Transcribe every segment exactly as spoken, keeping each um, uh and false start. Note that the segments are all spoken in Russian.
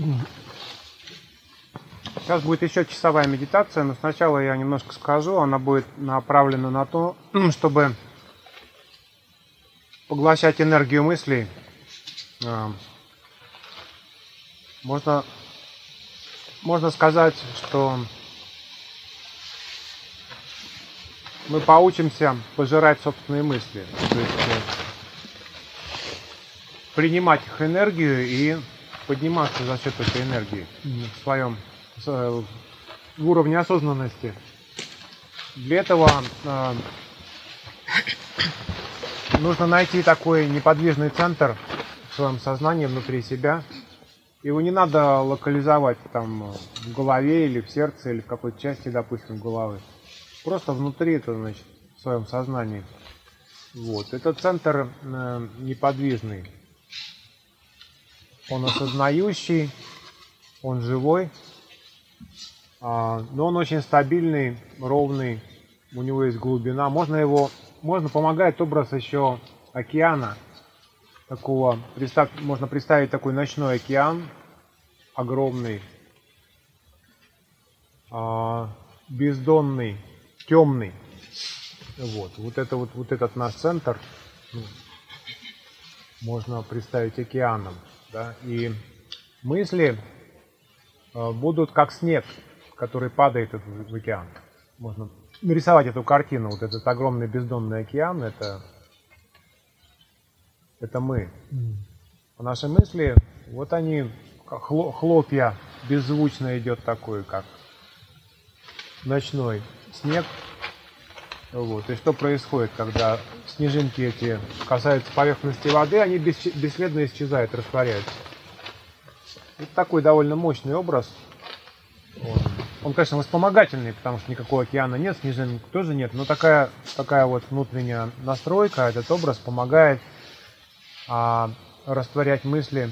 Сейчас будет еще часовая медитация, но сначала я немножко скажу. Она будет направлена на то, чтобы поглощать энергию мыслей. Можно, можно сказать, что мы поучимся пожирать собственные мысли. То есть принимать их энергию и подниматься за счет этой энергии в своем в уровне осознанности. Для этого э, нужно найти такой неподвижный центр в своем сознании внутри себя. Его не надо локализовать там в голове или в сердце, или в какой-то части, допустим, головы. Просто внутри, это значит, в своем сознании. Вот. Этот центр э, неподвижный. Он осознающий, он живой, а, но он очень стабильный, ровный, у него есть глубина. Можно его, можно помогает образ еще океана, такого, представь, можно представить такой ночной океан, огромный, а, бездонный, темный. Вот, вот это вот, вот этот наш центр, ну, можно представить океаном, да, и мысли э, будут как снег, который падает в океан. Можно нарисовать эту картину, вот этот огромный бездонный океан, это, это мы. А наши мысли, вот они, как хлопья, беззвучно идет такой, как ночной снег. Вот. И что происходит, когда снежинки эти касаются поверхности воды, они бесследно исчезают, растворяются. Это такой довольно мощный образ. Он, он, конечно, вспомогательный, потому что никакого океана нет, снежинок тоже нет, но такая, такая вот внутренняя настройка, этот образ помогает а, растворять мысли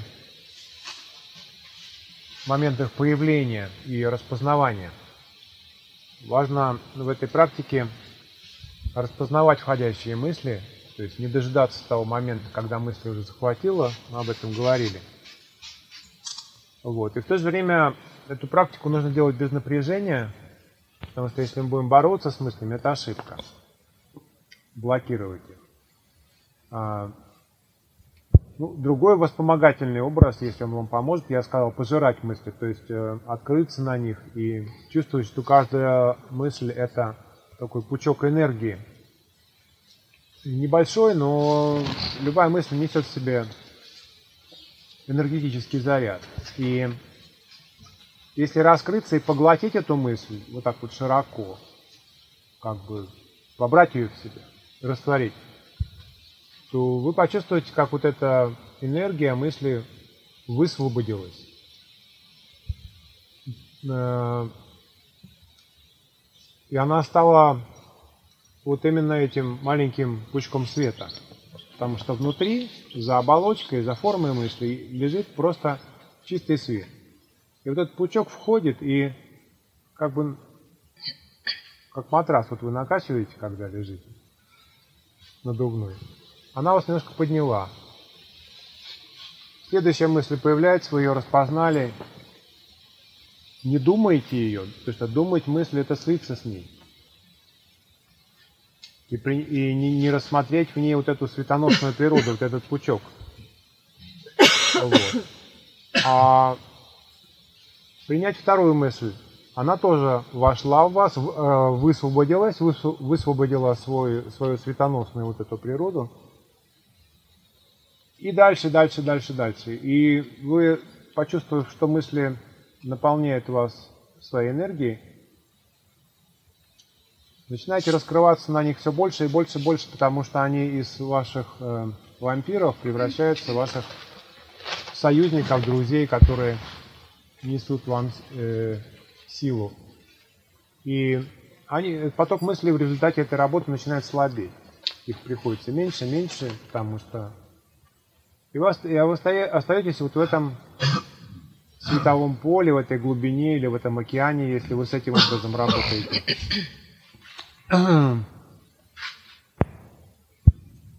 в момент их появления и распознавания. Важно в этой практике распознавать входящие мысли, то есть не дожидаться того момента, когда мысль уже захватила, мы об этом говорили. Вот. И в то же время эту практику нужно делать без напряжения, потому что если мы будем бороться с мыслями, это ошибка. Блокировать их. А, ну, другой воспомогательный образ, если он вам поможет, я сказал, пожирать мысли, то есть э, открыться на них и чувствовать, что каждая мысль это такой пучок энергии. Небольшой, но любая мысль несет в себе энергетический заряд. И если раскрыться и поглотить эту мысль, вот так вот широко, как бы вобрать ее в себя, растворить, то вы почувствуете, как вот эта энергия мысли высвободилась. И она стала вот именно этим маленьким пучком света. Потому что внутри, за оболочкой, за формой мысли лежит просто чистый свет. И вот этот пучок входит и как бы как матрас, вот вы накачиваете, когда лежите надувной, она вас немножко подняла. Следующая мысль появляется, вы ее распознали. Не думайте ее, потому что думать мысль — это слиться с ней. И, при, и не, не рассмотреть в ней вот эту светоносную природу, вот этот пучок. Вот. А принять вторую мысль. Она тоже вошла в вас, высвободилась, высвободила свой, свою светоносную вот эту природу. И дальше, дальше, дальше, дальше. И вы, почувствовав, что мысли наполняют вас своей энергией, начинаете раскрываться на них все больше и больше и больше, потому что они из ваших э, вампиров превращаются в ваших союзников, друзей, которые несут вам э, силу. И они, поток мыслей в результате этой работы начинает слабеть. Их приходится меньше, меньше, потому что... И вы, и вы остаетесь вот в этом световом поле, в этой глубине или в этом океане, если вы с этим образом работаете.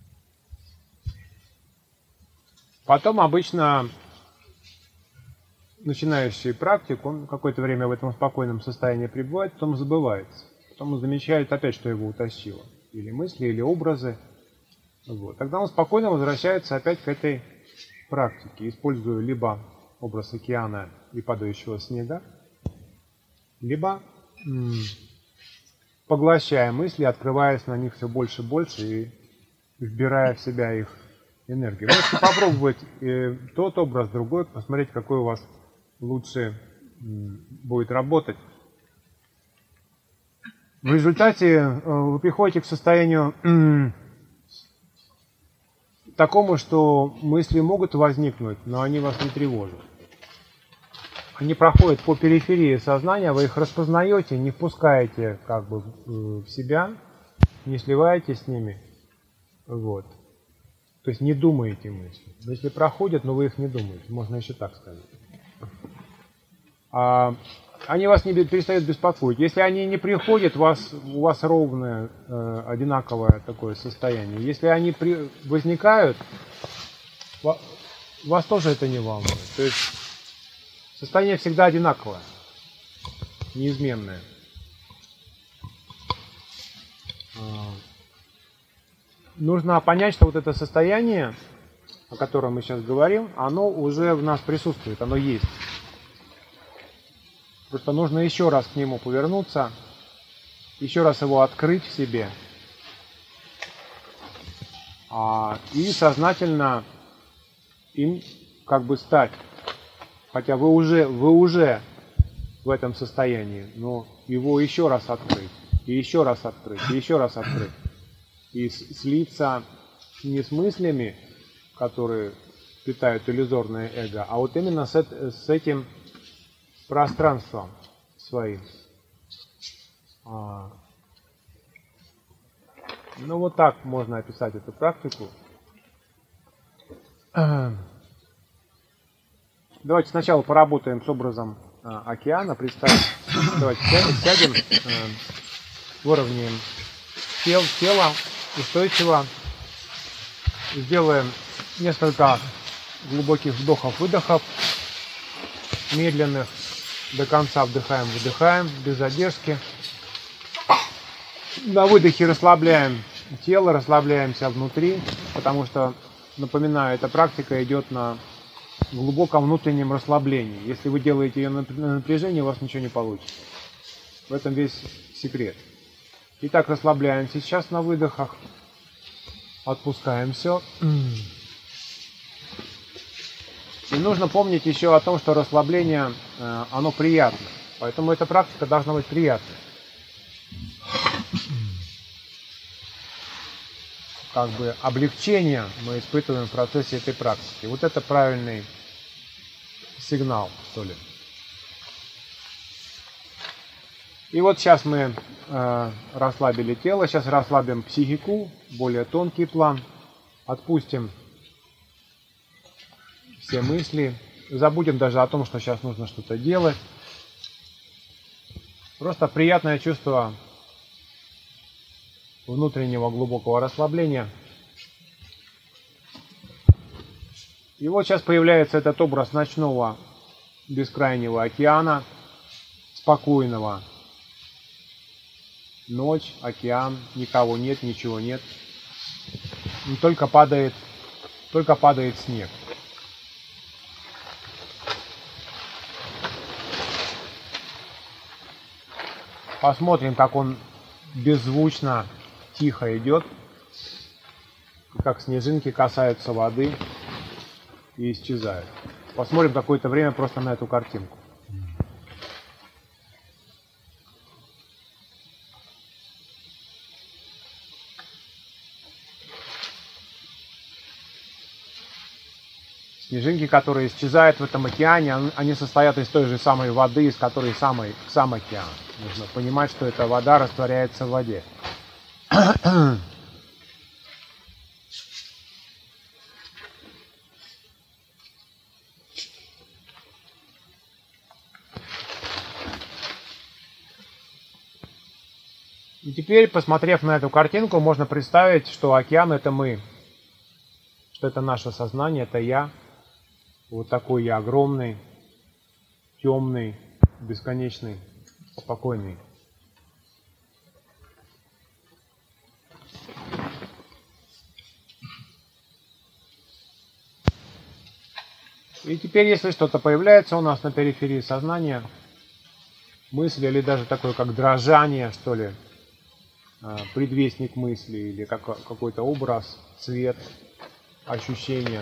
Потом обычно начинающий практик, он какое-то время в этом спокойном состоянии пребывает, потом забывается. Потом он замечает опять, что его утащило. Или мысли, или образы. Вот. Тогда он спокойно возвращается опять к этой практике, используя либо образ океана и падающего снега, либо м- поглощая мысли, открываясь на них все больше и больше и вбирая в себя их энергию. Можете попробовать э, тот образ, другой, посмотреть, какой у вас лучше м- будет работать. В результате э, вы приходите к состоянию м- такому, что мысли могут возникнуть, но они вас не тревожат. Они проходят по периферии сознания, вы их распознаете, не впускаете как бы в себя, не сливаетесь с ними. Вот. То есть не думаете мысли. Мысли проходят, но вы их не думаете. Можно еще так сказать. А они вас не перестают беспокоить. Если они не приходят, у вас, у вас ровное, э, одинаковое такое состояние. Если они при, возникают, вас тоже это не волнует. То есть состояние всегда одинаковое, неизменное. Нужно понять, что вот это состояние, о котором мы сейчас говорим, оно уже в нас присутствует, оно есть. Просто нужно еще раз к нему повернуться, еще раз его открыть в себе а, и сознательно им как бы стать. Хотя вы уже, вы уже в этом состоянии, но его еще раз открыть, и еще раз открыть, и еще раз открыть. И слиться не с мыслями, которые питают иллюзорное эго, а вот именно с, с этим пространством своим. А, ну вот так можно описать эту практику. Давайте сначала поработаем с образом а, океана. Представим, давайте сядем, а, выровняем тел, тело устойчиво. Сделаем несколько глубоких вдохов-выдохов, медленных. До конца вдыхаем, выдыхаем, без задержки. На выдохе расслабляем тело, расслабляемся внутри, потому что, напоминаю, эта практика идет на глубоком внутреннем расслаблении. Если вы делаете ее на напряжении, у вас ничего не получится. В этом весь секрет. Итак, расслабляемся сейчас на выдохах. Отпускаем все. И нужно помнить еще о том, что расслабление, оно приятно. Поэтому эта практика должна быть приятной. Как бы облегчение мы испытываем в процессе этой практики. Вот это правильный сигнал, что ли. И вот сейчас мы э, расслабили тело, сейчас расслабим психику, более тонкий план, отпустим все мысли, забудем даже о том, что сейчас нужно что-то делать. Просто приятное чувство внутреннего глубокого расслабления. И вот сейчас появляется этот образ ночного бескрайнего океана, спокойного. Ночь, океан, никого нет, ничего нет. Только падает, только падает снег. Посмотрим, как он беззвучно, тихо идет, как снежинки касаются воды и исчезают. Посмотрим какое-то время просто на эту картинку. Снежинки, которые исчезают в этом океане, они состоят из той же самой воды, из которой самый, сам океан. Нужно понимать, что эта вода растворяется в воде. И теперь, посмотрев на эту картинку, можно представить, что океан — это мы, что это наше сознание, это я. Вот такой я огромный, темный, бесконечный, спокойный. И теперь, если что-то появляется у нас на периферии сознания, мысли или даже такое, как дрожание, что ли, предвестник мысли или какой-то образ, цвет, ощущение,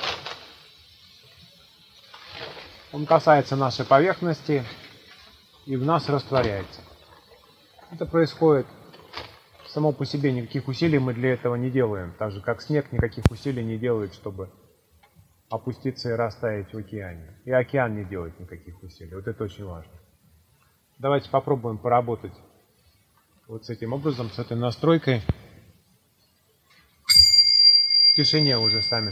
он касается нашей поверхности и в нас растворяется. Это происходит само по себе, никаких усилий мы для этого не делаем, так же как снег никаких усилий не делает, чтобы опуститься и растаять в океане. И океан не делает никаких усилий. Вот это очень важно. Давайте попробуем поработать вот с этим образом, с этой настройкой. В тишине уже сами.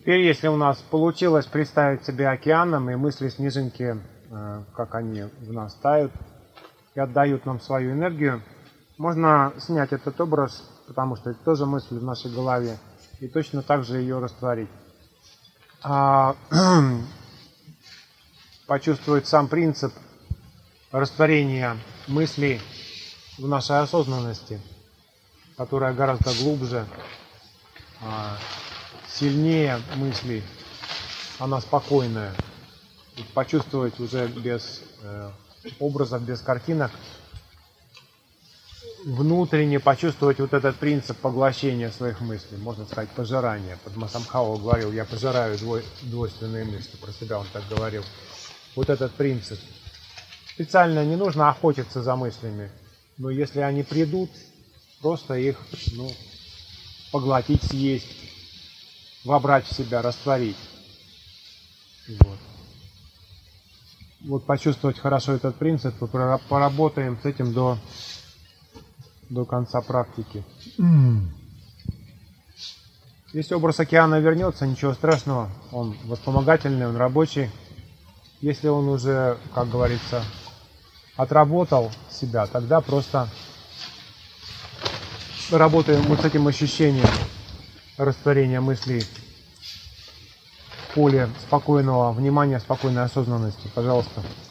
Теперь, если у нас получилось представить себя океаном, и мысли снежинки, как они в нас тают и отдают нам свою энергию, можно снять этот образ, потому что это тоже мысль в нашей голове, и точно так же ее растворить. А, почувствовать сам принцип растворения мыслей в нашей осознанности, которая гораздо глубже, сильнее мыслей, она спокойная. И почувствовать уже без э, образов, без картинок, внутренне почувствовать вот этот принцип поглощения своих мыслей, можно сказать, пожирания. Падмасамбхава говорил, я пожираю двой, двойственные мысли, про себя он так говорил. Вот этот принцип. Специально не нужно охотиться за мыслями, но если они придут, просто их ну, поглотить, съесть, вобрать в себя, растворить. Вот. Вот почувствовать хорошо этот принцип, и поработаем с этим до, до конца практики. Mm. Если образ океана вернется, ничего страшного, он вспомогательный, он рабочий. Если он уже, как говорится, отработал себя, тогда просто работаем вот с этим ощущением растворения мыслей в поле спокойного внимания, спокойной осознанности. Пожалуйста.